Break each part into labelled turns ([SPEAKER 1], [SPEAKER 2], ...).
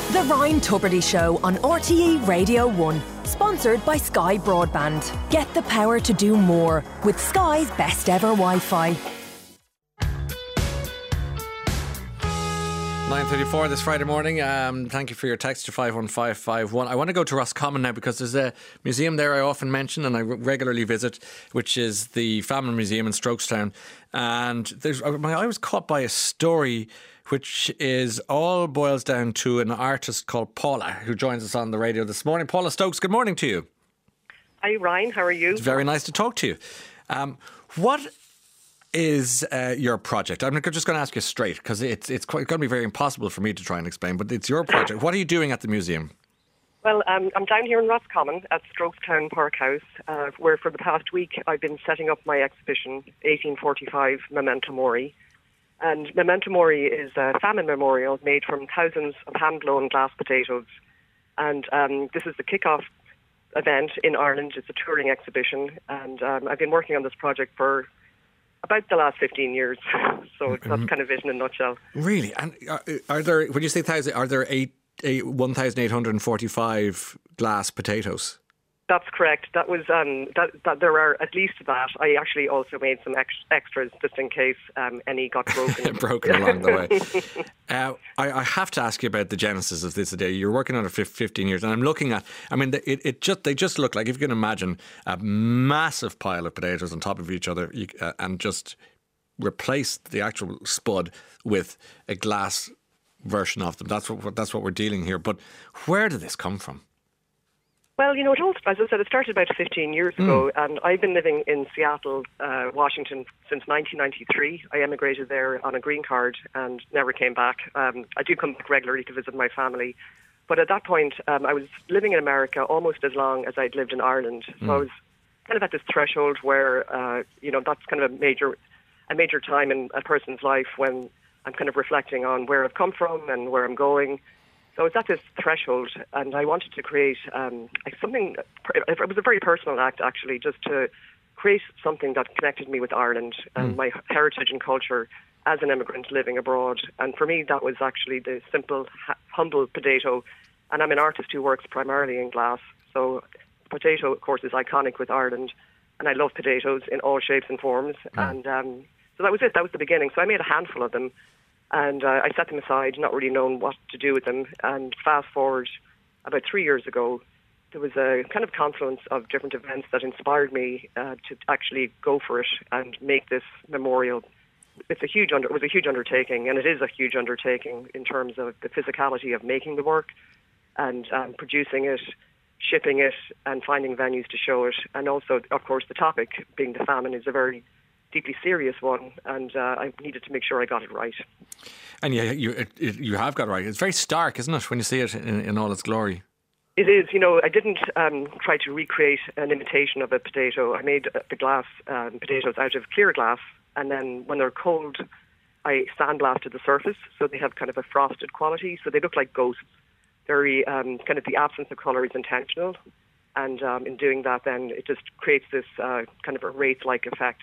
[SPEAKER 1] The Ryan Tubridy Show on RTE Radio 1. Sponsored by Sky Broadband. Get the power to do more with Sky's best ever Wi-Fi.
[SPEAKER 2] 9:34 this Friday morning. Thank you for your text to 51551. I want to go to Roscommon now because there's a museum there I often mention and I regularly visit, which is the Famine Museum in Strokestown. And my eye was caught by a story which all boils down to an artist called Paula, who joins us on the radio this morning. Paula Stokes, good morning to you.
[SPEAKER 3] Hi Ryan, how are you?
[SPEAKER 2] It's very nice to talk to you. What is your project? I'm just going to ask you straight because it's going to be very impossible for me to try and explain, but it's your project. What are you doing at the museum?
[SPEAKER 3] Well, I'm down here in Roscommon at Strokestown Park House, where for the past week I've been setting up my exhibition, 1845 Memento Mori. And Memento Mori is a famine memorial made from thousands of hand-blown glass potatoes. And this is the kick-off event in Ireland. It's a touring exhibition. And I've been working on this project for about the last 15 years. So that's kind of it in a nutshell.
[SPEAKER 2] Really? And are there, when you say thousand, are there 1,845 glass potatoes?
[SPEAKER 3] That's correct. That was that there are at least that. I actually also made some extras just in case any got broken.
[SPEAKER 2] Broken along the way. I have to ask you about the genesis of this today. You're working on it for 15 years, and I'm looking at. I mean, they just look like, if you can imagine, a massive pile of potatoes on top of each other, and just replace the actual spud with a glass version of them. That's what we're dealing here. But where did this come from?
[SPEAKER 3] Well, you know, as I said, it started about 15 years ago, and I've been living in Seattle, Washington, since 1993. I emigrated there on a green card and never came back. I do come back regularly to visit my family. But at that point, I was living in America almost as long as I'd lived in Ireland. So I was kind of at this threshold where, that's kind of a major time in a person's life when I'm kind of reflecting on where I've come from and where I'm going. So I was at this threshold, and I wanted to create something. It was a very personal act, actually, just to create something that connected me with Ireland and my heritage and culture as an immigrant living abroad. And for me, that was actually the simple, humble potato. And I'm an artist who works primarily in glass. So potato, of course, is iconic with Ireland. And I love potatoes in all shapes and forms. And so that was it. That was the beginning. So I made a handful of them. And I set them aside, not really knowing what to do with them. And fast forward about 3 years ago, there was a kind of confluence of different events that inspired me to actually go for it and make this memorial. It was a huge undertaking, and it is a huge undertaking in terms of the physicality of making the work and producing it, shipping it, and finding venues to show it. And also, of course, the topic being the famine is a very deeply serious one, and I needed to make sure I got it right.
[SPEAKER 2] And yeah, you have got it right. It's very stark, isn't it, when you see it in all its glory?
[SPEAKER 3] It is. You know, I didn't try to recreate an imitation of a potato. I made the glass potatoes out of clear glass, and then when they're cold, I sandblasted the surface, so they have kind of a frosted quality, so they look like ghosts. Very kind of the absence of colour is intentional, and in doing that, then it just creates this kind of a wraith-like effect.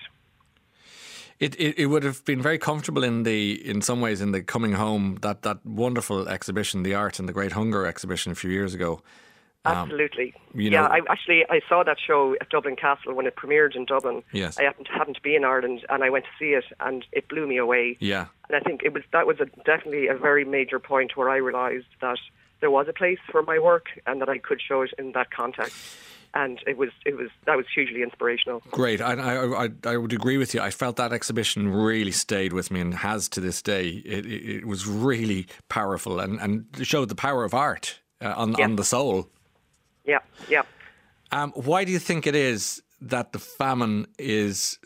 [SPEAKER 2] It would have been very comfortable in some ways in the Coming Home, that wonderful exhibition, the Art and the Great Hunger exhibition a few years ago.
[SPEAKER 3] Absolutely. I saw that show at Dublin Castle when it premiered in Dublin.
[SPEAKER 2] Yes.
[SPEAKER 3] I happened to be in Ireland, and I went to see it, and it blew me away.
[SPEAKER 2] Yeah.
[SPEAKER 3] And I think that was definitely a very major point where I realised that there was a place for my work and that I could show it in that context. And that was hugely inspirational. Great.
[SPEAKER 2] I would agree with you. I felt that exhibition really stayed with me and has to this day. It was really powerful and showed the power of art on the soul.
[SPEAKER 3] Yeah, yeah.
[SPEAKER 2] Why do you think it is that the famine is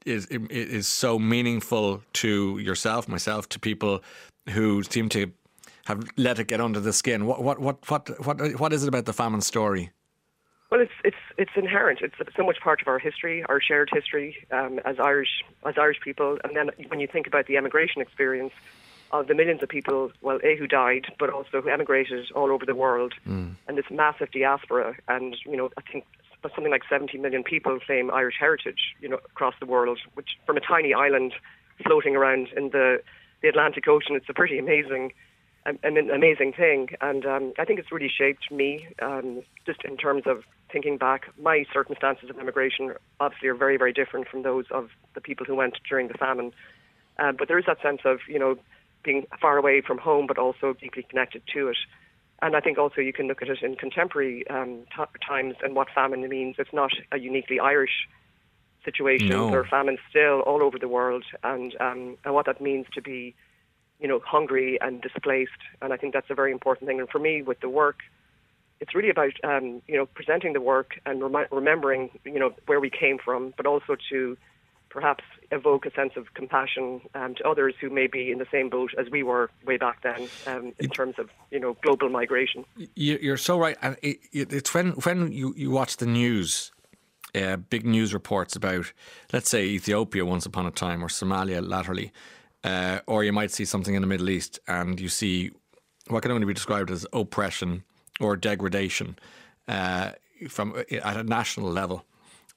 [SPEAKER 2] so meaningful to yourself, myself, to people who seem to have let it get under the skin? What is it about the famine story?
[SPEAKER 3] Well, it's inherent. It's so much part of our history, our shared history as Irish people. And then when you think about the emigration experience of the millions of people, well, who died, but also who emigrated all over the world, and this massive diaspora. And I think something like 70 million people claim Irish heritage, across the world, which from a tiny island floating around in the Atlantic Ocean, it's a pretty amazing an amazing thing. And I think it's really shaped me, just in terms of thinking back. My circumstances of immigration obviously are very, very different from those of the people who went during the famine. But there is that sense of, being far away from home, but also deeply connected to it. And I think also you can look at it in contemporary times and what famine means. It's not a uniquely Irish situation.
[SPEAKER 2] No.
[SPEAKER 3] There are famines still all over the world, and what that means to be, hungry and displaced. And I think that's a very important thing. And for me, with the work, it's really about, presenting the work and remembering, where we came from, but also to perhaps evoke a sense of compassion to others who may be in the same boat as we were way back then, in terms of, global migration.
[SPEAKER 2] You're so right. And it's when you watch the news, big news reports about, let's say, Ethiopia once upon a time, or Somalia latterly, or you might see something in the Middle East and you see what can only be described as oppression or degradation from at a national level.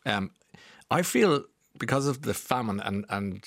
[SPEAKER 2] I feel, because of the famine and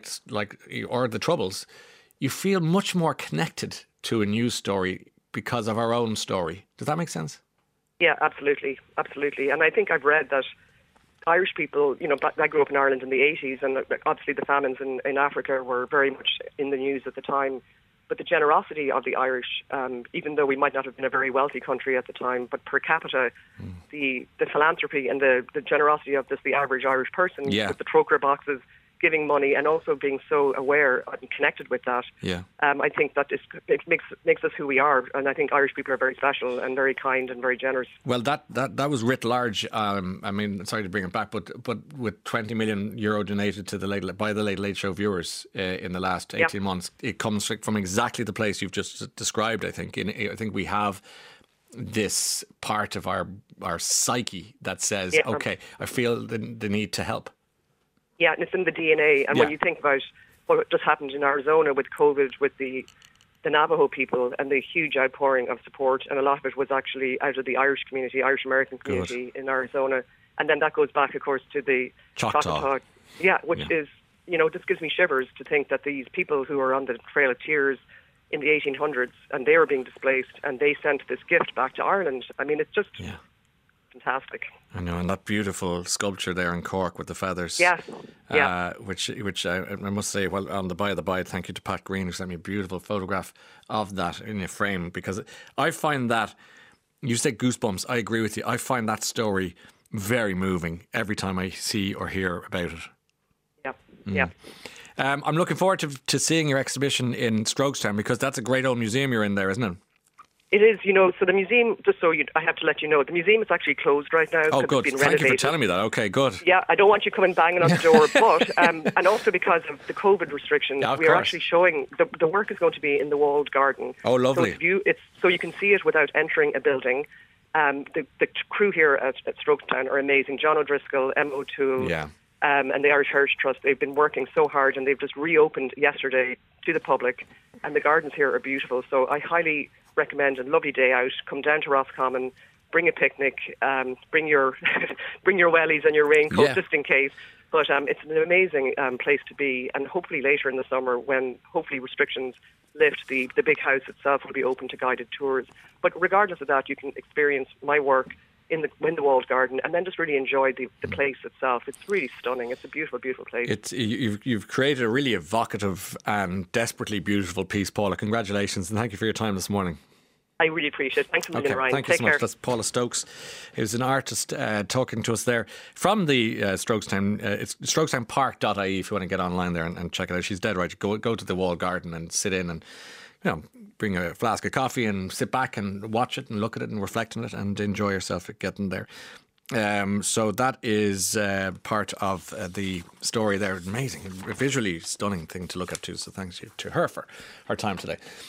[SPEAKER 2] or the Troubles, you feel much more connected to a news story because of our own story. Does that make sense?
[SPEAKER 3] Yeah, absolutely. And I think I've read that Irish people, I grew up in Ireland in the 80s, and obviously the famines in Africa were very much in the news at the time. But the generosity of the Irish, even though we might not have been a very wealthy country at the time, but per capita, the philanthropy and the generosity of just the average Irish person with the trocar boxes, giving money, and also being so aware and connected with that. Yeah. I think that it makes us who we are, and I think Irish people are very special and very kind and very generous.
[SPEAKER 2] Well, that was writ large. I mean, sorry to bring it back, but with 20 million euro donated to by the Late Late Show viewers in the last 18 months, it comes from exactly the place you've just described. I think. I think we have this part of our psyche that says, okay, I feel the need to help.
[SPEAKER 3] Yeah, and it's in the DNA. And when you think about what just happened in Arizona with COVID, with the Navajo people and the huge outpouring of support, and a lot of it was actually out of the Irish community, Irish American community in Arizona. And then that goes back, of course, to the Choctaw. Yeah, which is, just gives me shivers to think that these people who are on the Trail of Tears in the 1800s, and they were being displaced, and they sent this gift back to Ireland. I mean, it's just fantastic.
[SPEAKER 2] I know, and that beautiful sculpture there in Cork with the feathers. Which I must say, well, on the by, thank you to Pat Green, who sent me a beautiful photograph of that in a frame, because I find that, you say goosebumps, I agree with you. I find that story very moving every time I see or hear about it.
[SPEAKER 3] Yeah.
[SPEAKER 2] I'm looking forward to seeing your exhibition in Strokestown, because that's a great old museum you're in there, isn't it?
[SPEAKER 3] It is, so the museum, I have to let you know, the museum is actually closed right now.
[SPEAKER 2] Oh, good.
[SPEAKER 3] It's been
[SPEAKER 2] Thank
[SPEAKER 3] renovated.
[SPEAKER 2] you for telling me that. Okay, good.
[SPEAKER 3] Yeah, I don't want you coming banging on the door, but, and also because of the COVID restrictions, we're actually showing, the work is going to be in the walled garden.
[SPEAKER 2] Oh, lovely.
[SPEAKER 3] So you can see it without entering a building. The crew here at Strokestown are amazing. John O'Driscoll, Emma O'Toole, and the Irish Heritage Trust, they've been working so hard, and they've just reopened yesterday to the public, and the gardens here are beautiful. So I highly recommend a lovely day out. Come down to Roscommon, bring a picnic, bring your wellies and your raincoat just in case. But it's an amazing place to be, and hopefully later in the summer, when hopefully restrictions lift, the big house itself will be open to guided tours. But regardless of that, you can experience my work in the walled garden, and then just really enjoy the place itself. It's really stunning. It's a beautiful, beautiful place.
[SPEAKER 2] You've created a really evocative and desperately beautiful piece, Paula. Congratulations, and thank you for your time this morning.
[SPEAKER 3] I really appreciate it. Thanks a million, Ryan.
[SPEAKER 2] Thank you so much. That's Paula Stokes, who's an artist talking to us there from the Strokestown. It's strokestownpark.ie if you want to get online there and check it out. She's dead right. Go to the walled garden and sit in and bring a flask of coffee and sit back and watch it and look at it and reflect on it and enjoy yourself at getting there. So that is part of the story there. Amazing, a visually stunning thing to look at too. So thanks to her for her time today.